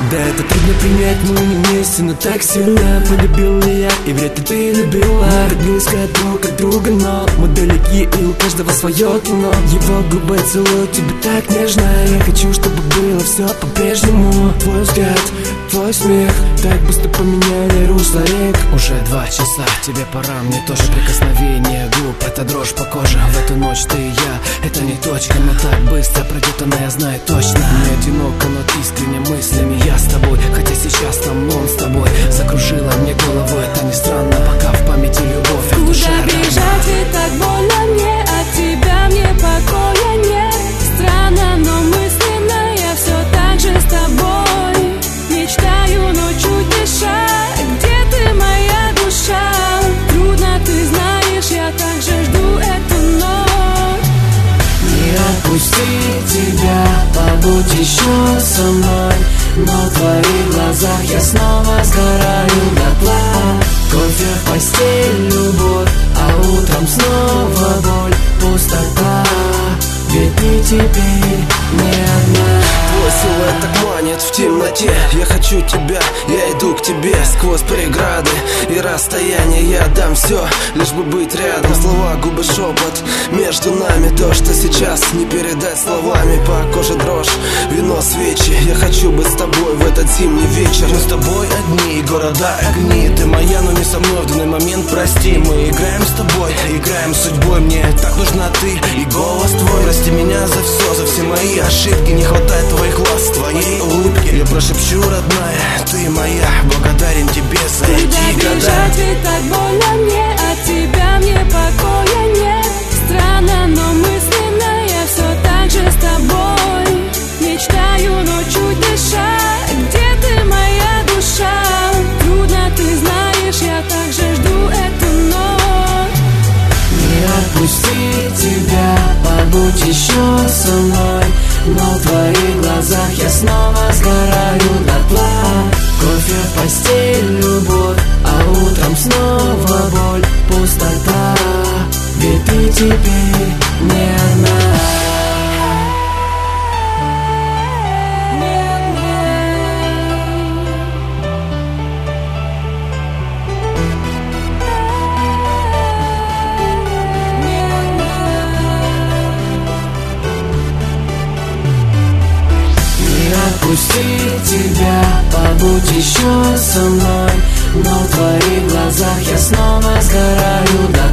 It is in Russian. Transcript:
Да, это трудно принять, мы не вместе, но так сильно полюбил ли я, и вряд ли ты любила. Мы близко друг от друга, но мы далеки, и у каждого свое кино. Его губы целуют тебя так нежно, я хочу, чтобы было все по-прежнему. Твой взгляд, твой смех так быстро поменяли русло рек. Уже 2 часа, тебе пора, мне тоже. Прикосновение губ, это дрожь по коже. В эту ночь ты и я, это не точка, но так быстро пройдет она, я знаю точно. Не одиноко, но искренне мыслями я с тобой. Хотя сейчас там он с тобой. Закружила мне голову, это не странно, пока в памяти любовь, а в душе куда бежать, ведь так больно мне, от тебя мне покоя нет. Странно, но мысленно я все так же с тобой. Мечтаю, но чуть дыша, где ты, моя душа? Трудно, ты знаешь, я также жду эту ночь. Не отпусти тебя, побудь еще со мной. Но в твоих глазах я снова сгораю дотла. Кофе в постель, любовь, а утром снова боль, пустота. Ведь не теперь, не одна. Твой силуэт так манит в темноте. Я хочу тебя, я иду к тебе. Сквозь преграды и расстояние я отдам все, лишь бы быть рядом. Слова, губы, шепот между нами. То, что сейчас не передать словами. По коже дрожь, вино, свечи. Я хочу быть с тобой в этот зимний вечер. Мы с тобой одни, города огни. Ты моя, но не со мной в данный момент, прости. Мы играем с тобой, играем с судьбой. Мне так нужна ты и голос твой. Прости меня за все мои ошибки. Не хватает твоих глаз, твоей улыбки. Я прошепчу, родная, ты моя. Благодарен тебе за эти куда года. бежать, ведь так больно мне, от тебя мне покоя нет. Странно, но мысленно я все так же с тобой. Мечтаю, но чуть дыша, где ты, моя душа? Трудно, ты знаешь, я также жду эту ночь. Не отпусти тебя, побудь еще со мной. Но в твоих глазах я снова сгораю дотла. Кофе в постель, любовь, а утром снова боль, пустота. Ведь ты теперь не одна. Отпусти тебя, побудь еще со мной. Но в твоих глазах я снова сгораю дотла.